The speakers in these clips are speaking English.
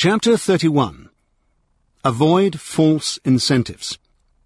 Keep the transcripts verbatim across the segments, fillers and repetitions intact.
Chapter thirty-one. Avoid false incentives.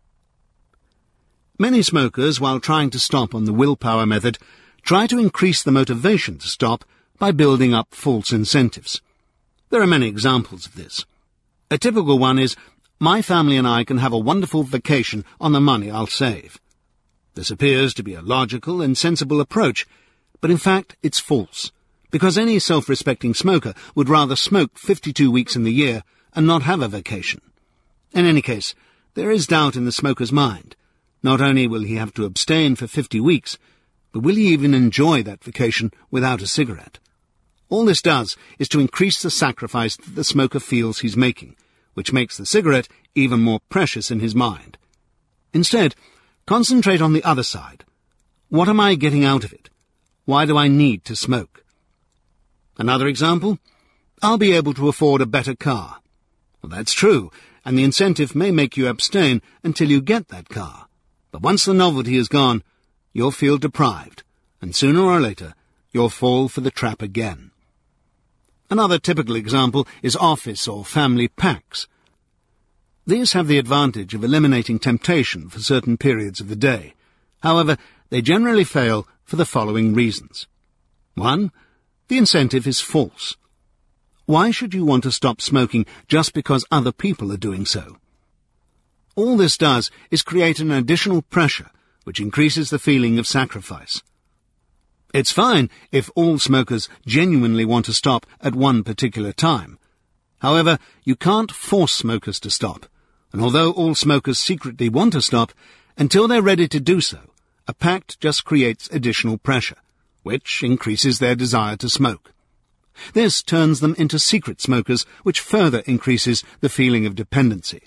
Many smokers, while trying to stop on the willpower method, try to increase the motivation to stop by building up false incentives. There are many examples of this. A typical one is, my family and I can have a wonderful vacation on the money I'll save. This appears to be a logical and sensible approach, but in fact it's false, because any self-respecting smoker would rather smoke fifty-two weeks in the year and not have a vacation. In any case, there is doubt in the smoker's mind. Not only will he have to abstain for fifty weeks, but will he even enjoy that vacation without a cigarette? All this does is to increase the sacrifice that the smoker feels he's making, which makes the cigarette even more precious in his mind. Instead, concentrate on the other side. What am I getting out of it? Why do I need to smoke? Another example? I'll be able to afford a better car. Well, that's true, and the incentive may make you abstain until you get that car. But once the novelty is gone, you'll feel deprived, and sooner or later you'll fall for the trap again. Another typical example is office or family pacts. These have the advantage of eliminating temptation for certain periods of the day. However, they generally fail for the following reasons. One, the incentive is false. Why should you want to stop smoking just because other people are doing so? All this does is create an additional pressure, which increases the feeling of sacrifice. It's fine if all smokers genuinely want to stop at one particular time. However, you can't force smokers to stop, and although all smokers secretly want to stop, until they're ready to do so, a pact just creates additional pressure, which increases their desire to smoke. This turns them into secret smokers, which further increases the feeling of dependency.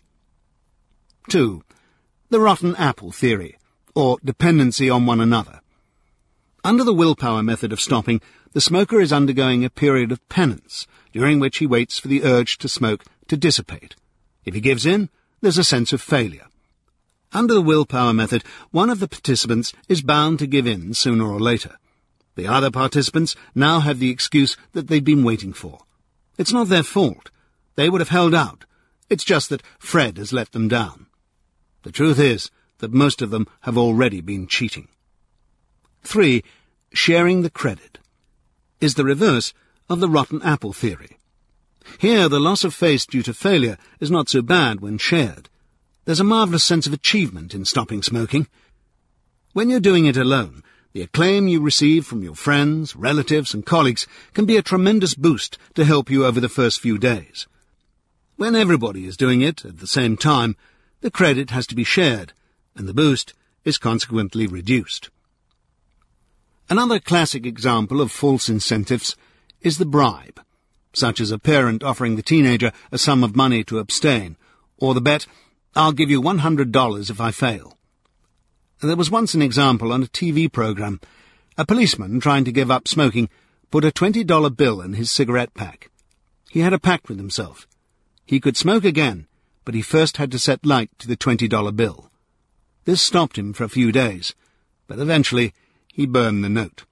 Two, the rotten apple theory, or dependency on one another. Under the willpower method of stopping, the smoker is undergoing a period of penance, during which he waits for the urge to smoke to dissipate. If he gives in, there's a sense of failure. Under the willpower method, one of the participants is bound to give in sooner or later. The other participants now have the excuse that they've been waiting for. It's not their fault. They would have held out. It's just that Fred has let them down. The truth is that most of them have already been cheating. Three, sharing the credit is the reverse of the rotten apple theory. Here, the loss of face due to failure is not so bad when shared. There's a marvellous sense of achievement in stopping smoking. When you're doing it alone, the acclaim you receive from your friends, relatives, and colleagues can be a tremendous boost to help you over the first few days. When everybody is doing it at the same time, the credit has to be shared, and the boost is consequently reduced. Another classic example of false incentives is the bribe, such as a parent offering the teenager a sum of money to abstain, or the bet, I'll give you one hundred dollars if I fail. There was once an example on a T V program. A policeman trying to give up smoking put a twenty dollar bill in his cigarette pack. He had a pact with himself. He could smoke again, but he first had to set light to the twenty dollar bill. This stopped him for a few days, but eventually he burned the note.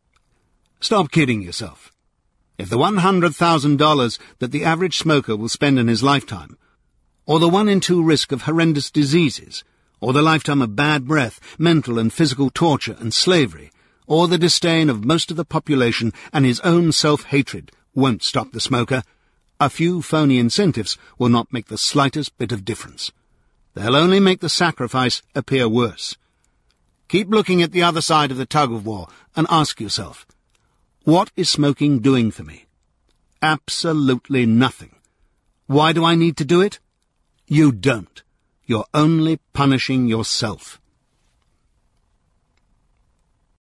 Stop kidding yourself. If the one hundred thousand dollars that the average smoker will spend in his lifetime, or the one in two risk of horrendous diseases, or the lifetime of bad breath, mental and physical torture and slavery, or the disdain of most of the population and his own self-hatred won't stop the smoker, a few phony incentives will not make the slightest bit of difference. They'll only make the sacrifice appear worse. Keep looking at the other side of the tug-of-war and ask yourself, what is smoking doing for me? Absolutely nothing. Why do I need to do it? You don't. You're only punishing yourself.